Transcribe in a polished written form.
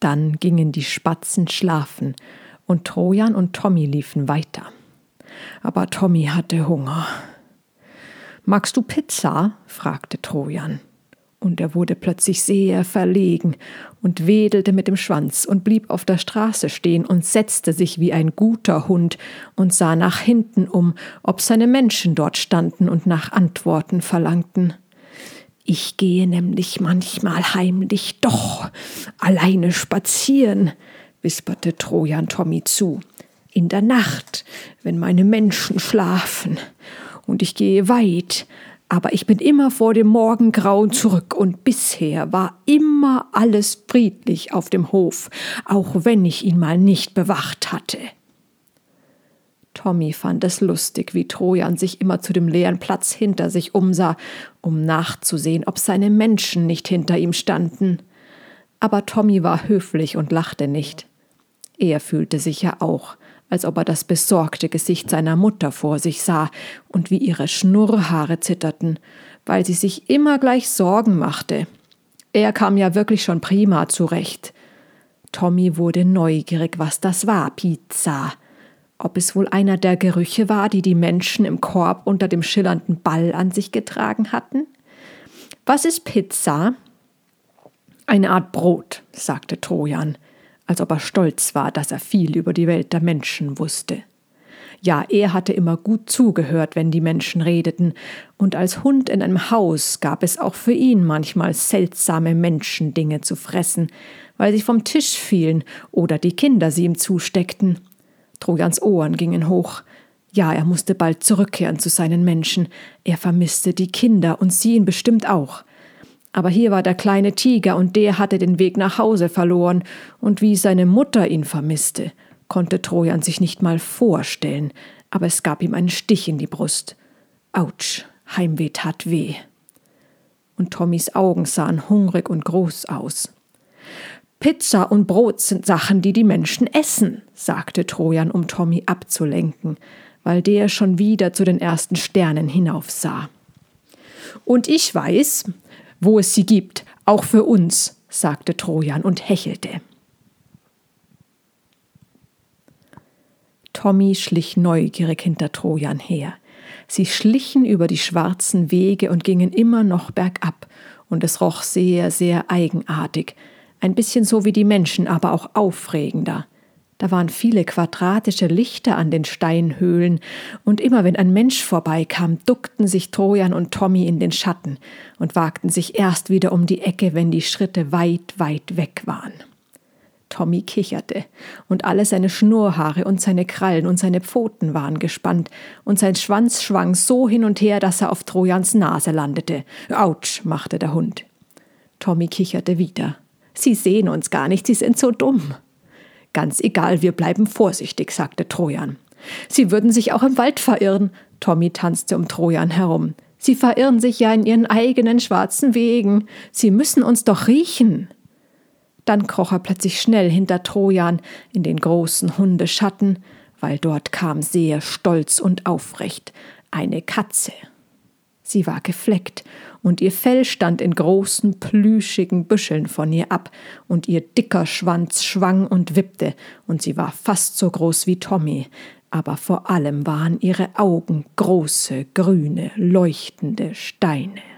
Dann gingen die Spatzen schlafen und Trojan und Tommy liefen weiter. Aber Tommy hatte Hunger. »Magst du Pizza?« fragte Trojan. Und er wurde plötzlich sehr verlegen und wedelte mit dem Schwanz und blieb auf der Straße stehen und setzte sich wie ein guter Hund und sah nach hinten ob seine Menschen dort standen und nach Antworten verlangten. »Ich gehe nämlich manchmal heimlich doch alleine spazieren«, wisperte Trojan Tommy zu, »in der Nacht, wenn meine Menschen schlafen. Und ich gehe weit, aber ich bin immer vor dem Morgengrauen zurück und bisher war immer alles friedlich auf dem Hof, auch wenn ich ihn mal nicht bewacht hatte.« Tommy fand es lustig, wie Trojan sich immer zu dem leeren Platz hinter sich umsah, um nachzusehen, ob seine Menschen nicht hinter ihm standen. Aber Tommy war höflich und lachte nicht. Er fühlte sich ja auch, als ob er das besorgte Gesicht seiner Mutter vor sich sah und wie ihre Schnurrhaare zitterten, weil sie sich immer gleich Sorgen machte. Er kam ja wirklich schon prima zurecht. Tommy wurde neugierig, was das war, Pizza. Ob es wohl einer der Gerüche war, die die Menschen im Korb unter dem schillernden Ball an sich getragen hatten? »Was ist Pizza?« »Eine Art Brot«, sagte Trojan, als ob er stolz war, dass er viel über die Welt der Menschen wusste. Ja, er hatte immer gut zugehört, wenn die Menschen redeten, und als Hund in einem Haus gab es auch für ihn manchmal seltsame Menschendinge zu fressen, weil sie vom Tisch fielen oder die Kinder sie ihm zusteckten. Trojans Ohren gingen hoch. Ja, er musste bald zurückkehren zu seinen Menschen. Er vermisste die Kinder und sie ihn bestimmt auch. Aber hier war der kleine Tiger und der hatte den Weg nach Hause verloren, und wie seine Mutter ihn vermisste, konnte Trojan sich nicht mal vorstellen, aber es gab ihm einen Stich in die Brust. Autsch, Heimweh tat weh. Und Tommys Augen sahen hungrig und groß aus. »Pizza und Brot sind Sachen, die die Menschen essen«, sagte Trojan, um Tommy abzulenken, weil der schon wieder zu den ersten Sternen hinaufsah. »Und ich weiß, wo es sie gibt, auch für uns«, sagte Trojan und hechelte. Tommy schlich neugierig hinter Trojan her. Sie schlichen über die schwarzen Wege und gingen immer noch bergab, und es roch sehr, sehr eigenartig, ein bisschen so wie die Menschen, aber auch aufregender. Da waren viele quadratische Lichter an den Steinhöhlen, und immer wenn ein Mensch vorbeikam, duckten sich Trojan und Tommy in den Schatten und wagten sich erst wieder um die Ecke, wenn die Schritte weit, weit weg waren. Tommy kicherte, und alle seine Schnurrhaare und seine Krallen und seine Pfoten waren gespannt, und sein Schwanz schwang so hin und her, dass er auf Trojans Nase landete. »Autsch«, machte der Hund. Tommy kicherte wieder. »Sie sehen uns gar nicht, Sie sind so dumm.« »Ganz egal, wir bleiben vorsichtig«, sagte Trojan. »Sie würden sich auch im Wald verirren«, Tommy tanzte um Trojan herum. »Sie verirren sich ja in ihren eigenen schwarzen Wegen. Sie müssen uns doch riechen.« Dann kroch er plötzlich schnell hinter Trojan in den großen Hundeschatten, weil dort kam sehr stolz und aufrecht eine Katze. Sie war gefleckt, und ihr Fell stand in großen, plüschigen Büscheln von ihr ab, und ihr dicker Schwanz schwang und wippte, und sie war fast so groß wie Tommy, aber vor allem waren ihre Augen große, grüne, leuchtende Steine.